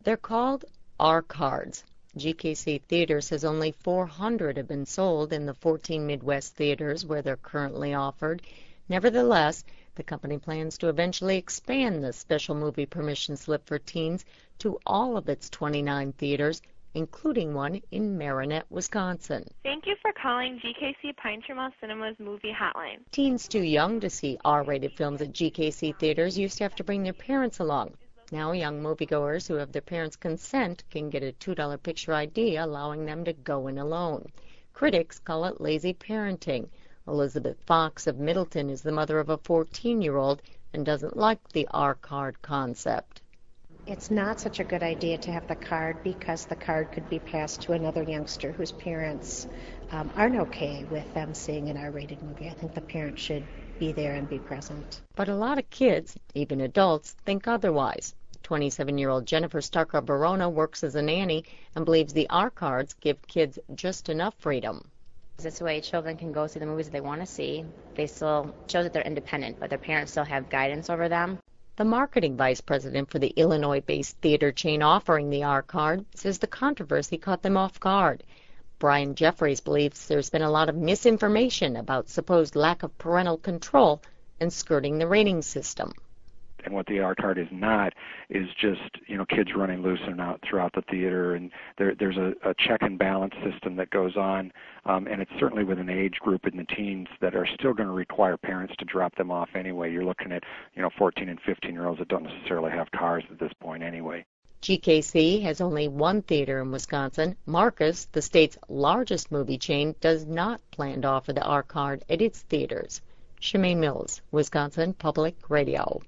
They're called R cards. GKC Theater says only 400 have been sold in the 14 Midwest theaters where they're currently offered. Nevertheless, the company plans to eventually expand the special movie permission slip for teens to all of its 29 theaters, including one in Marinette, Wisconsin. Thank you for calling GKC Pine Tree Mall Cinema's movie hotline. Teens too young to see R-rated films at GKC theaters used to have to bring their parents along. Now young moviegoers who have their parents' consent can get a $2 picture ID, allowing them to go in alone. Critics call it lazy parenting. Elizabeth Fox of Middleton is the mother of a 14-year-old and doesn't like the R-card concept. It's not such a good idea to have the card because the card could be passed to another youngster whose parents aren't okay with them seeing an R-rated movie. I think the parents should be there and be present. But a lot of kids, even adults, think otherwise. 27-year-old Jennifer Starker-Barona works as a nanny and believes the R cards give kids just enough freedom. This way children can go see the movies they want to see. They still show that they're independent, but their parents still have guidance over them. The marketing vice president for the Illinois-based theater chain offering the R card says the controversy caught them off guard. Brian Jeffries believes there's been a lot of misinformation about supposed lack of parental control and skirting the rating system. And what the R card is not is just, kids running loose and out throughout the theater. And there's a check and balance system that goes on. And it's certainly with an age group in the teens that are still going to require parents to drop them off anyway. You're looking at, 14 and 15-year-olds that don't necessarily have cars at this point anyway. GKC has only one theater in Wisconsin. Marcus, the state's largest movie chain, does not plan to offer the R card at its theaters. Shemaine Mills, Wisconsin Public Radio.